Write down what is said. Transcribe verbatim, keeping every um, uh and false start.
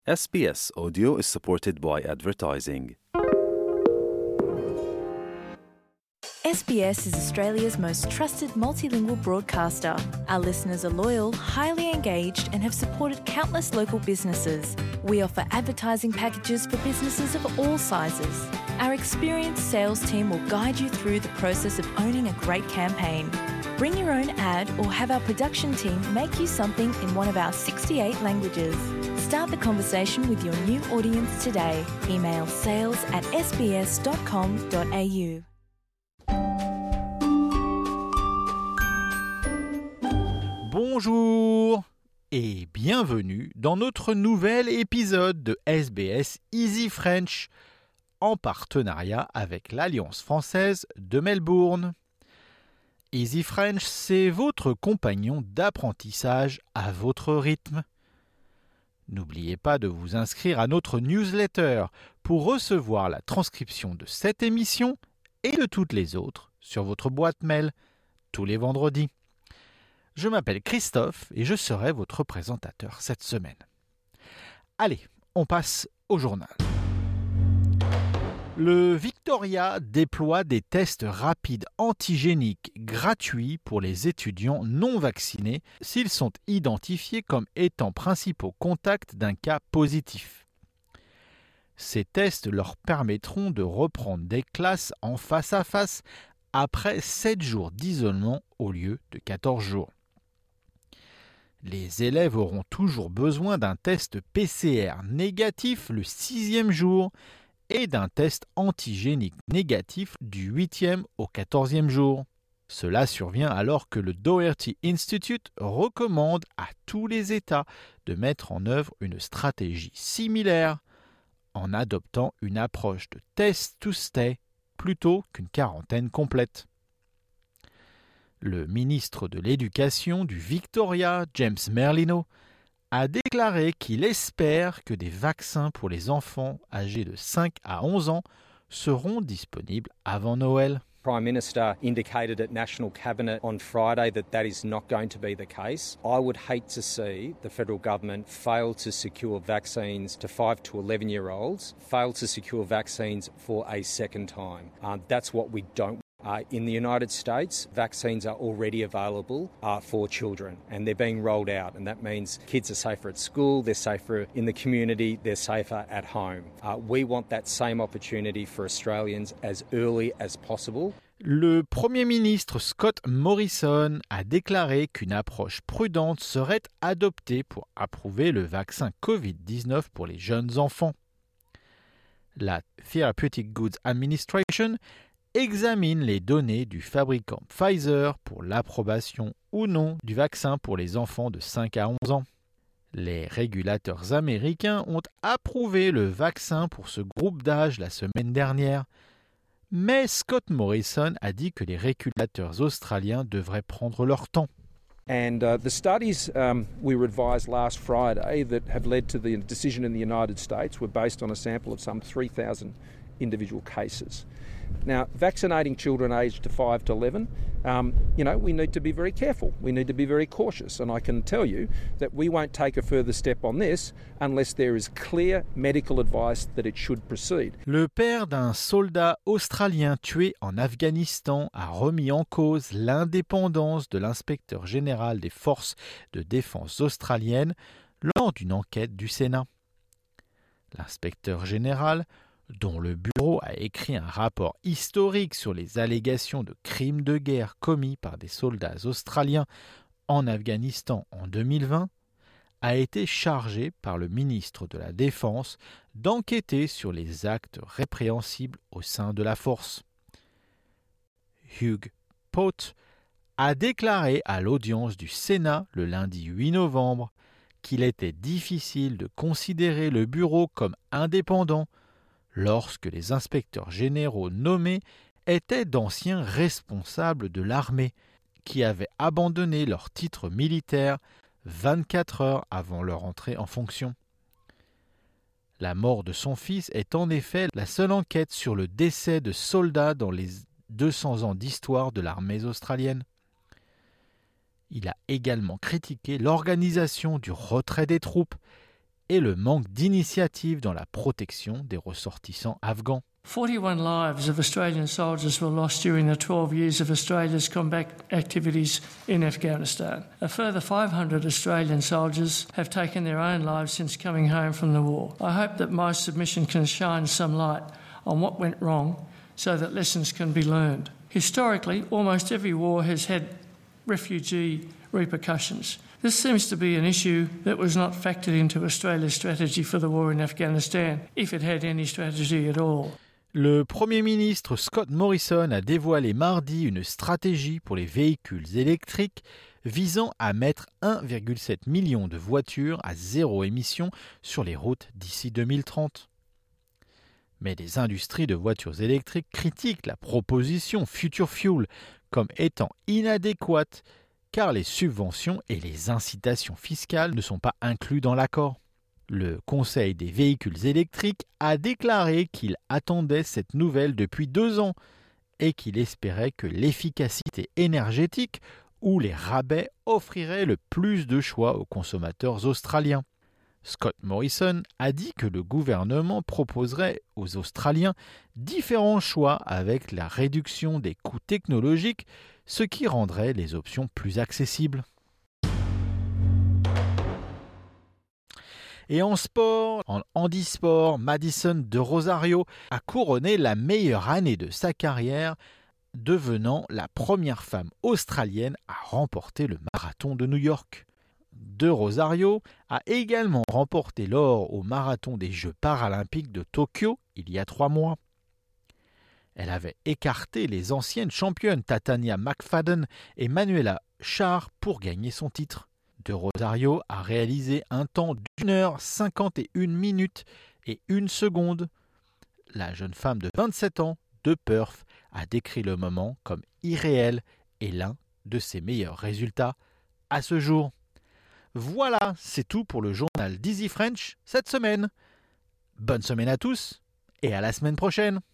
S B S Audio is supported by advertising. S B S is Australia's most trusted multilingual broadcaster. Our listeners are loyal, highly engaged, and have supported countless local businesses. We offer advertising packages for businesses of all sizes. Our experienced sales team will guide you through the process of owning a great campaign. Bring your own ad or have our production team make you something in one of our sixty-eight languages. Start the conversation with your new audience today. Email sales at s b s dot com dot a u. Bonjour et bienvenue dans notre nouvel épisode de S B S Easy French en partenariat avec l'Alliance française de Melbourne. Easy French, c'est votre compagnon d'apprentissage à votre rythme. N'oubliez pas de vous inscrire à notre newsletter pour recevoir la transcription de cette émission et de toutes les autres sur votre boîte mail tous les vendredis. Je m'appelle Christophe et je serai votre présentateur cette semaine. Allez, on passe au journal. Le Victoria déploie des tests rapides antigéniques gratuits pour les étudiants non vaccinés s'ils sont identifiés comme étant principaux contacts d'un cas positif. Ces tests leur permettront de reprendre des classes en face à face après sept jours d'isolement au lieu de quatorze jours. Les élèves auront toujours besoin d'un test P C R négatif le sixième jour et d'un test antigénique négatif du huitième au quatorzième jour. Cela survient alors que le Doherty Institute recommande à tous les États de mettre en œuvre une stratégie similaire en adoptant une approche de test to stay plutôt qu'une quarantaine complète. Le ministre de l'Éducation du Victoria, James Merlino, a déclaré qu'il espère que des vaccins pour les enfants âgés de cinq à onze ans seront disponibles avant Noël. Prime Minister indicated at National Cabinet on Friday that that is not going to be the case. I would hate to see the federal government fail to secure vaccines to five to eleven-year-olds, fail to secure vaccines for a second time. Um, that's what we don't Uh, in the United States, vaccines are already available uh, for children and they're being rolled out, and that means kids are safer at school, they're safer in the community, they're safer at home. Uh, we want that same opportunity for Australians as early as possible. Le Premier ministre Scott Morrison a déclaré qu'une approche prudente serait adoptée pour approuver le vaccin covid dix-neuf pour les jeunes enfants. La Therapeutic Goods Administration examine les données du fabricant Pfizer pour l'approbation ou non du vaccin pour les enfants de cinq à onze ans. Les régulateurs américains ont approuvé le vaccin pour ce groupe d'âge la semaine dernière, mais Scott Morrison a dit que les régulateurs australiens devraient prendre leur temps. And uh, the studies um, we were advised last Friday that have led to the decision in the United States were based on a sample of some three thousand individual cases. Now, vaccinating children aged to five to eleven, um, you know, we need to be very careful. We need to be very cautious. And I can tell you that we won't take a further step on this unless there is clear medical advice that it should proceed. Le père d'un soldat australien tué en Afghanistan a remis en cause l'indépendance de l'inspecteur général des forces de défense australiennes lors d'une enquête du Sénat. L'inspecteur général, dont le bureau a écrit un rapport historique sur les allégations de crimes de guerre commis par des soldats australiens en Afghanistan en deux mille vingt, a été chargé par le ministre de la Défense d'enquêter sur les actes répréhensibles au sein de la force. Hugh Pote a déclaré à l'audience du Sénat le lundi huit novembre qu'il était difficile de considérer le bureau comme indépendant lorsque les inspecteurs généraux nommés étaient d'anciens responsables de l'armée qui avaient abandonné leur titre militaire vingt-quatre heures avant leur entrée en fonction. La mort de son fils est en effet la seule enquête sur le décès de soldats dans les deux cents ans d'histoire de l'armée australienne. Il a également critiqué l'organisation du retrait des troupes et le manque d'initiative dans la protection des ressortissants afghans. forty-one lives of Australian soldiers were lost during the twelve years of Australia's combat activities in Afghanistan. A further five hundred Australian soldiers have taken their own lives since coming home from the war. I hope that my submission can shine some light on what went wrong so that lessons can be learned. Historically, almost every war has had refugee repercussions. This seems to be an issue that was not factored into Australia's strategy for the war in Afghanistan, if it had any strategy at all. Le Premier ministre Scott Morrison a dévoilé mardi une stratégie pour les véhicules électriques visant à mettre un virgule sept million de voitures à zéro émission sur les routes d'ici deux mille trente. Mais les industries de voitures électriques critiquent la proposition Future Fuel comme étant inadéquate car les subventions et les incitations fiscales ne sont pas inclus dans l'accord. Le Conseil des véhicules électriques a déclaré qu'il attendait cette nouvelle depuis deux ans et qu'il espérait que l'efficacité énergétique ou les rabais offriraient le plus de choix aux consommateurs australiens. Scott Morrison a dit que le gouvernement proposerait aux Australiens différents choix avec la réduction des coûts technologiques, ce qui rendrait les options plus accessibles. Et en sport, en handisport, Madison de Rosario a couronné la meilleure année de sa carrière, devenant la première femme australienne à remporter le marathon de New York. De Rosario a également remporté l'or au marathon des Jeux paralympiques de Tokyo il y a trois mois. Elle avait écarté les anciennes championnes Tatania McFadden et Manuela Schär pour gagner son titre. De Rosario a réalisé un temps d'une heure cinquante et une minutes et une seconde. La jeune femme de vingt-sept ans de Perth a décrit le moment comme irréel et l'un de ses meilleurs résultats à ce jour. Voilà, c'est tout pour le journal d'Easy French cette semaine. Bonne semaine à tous et à la semaine prochaine.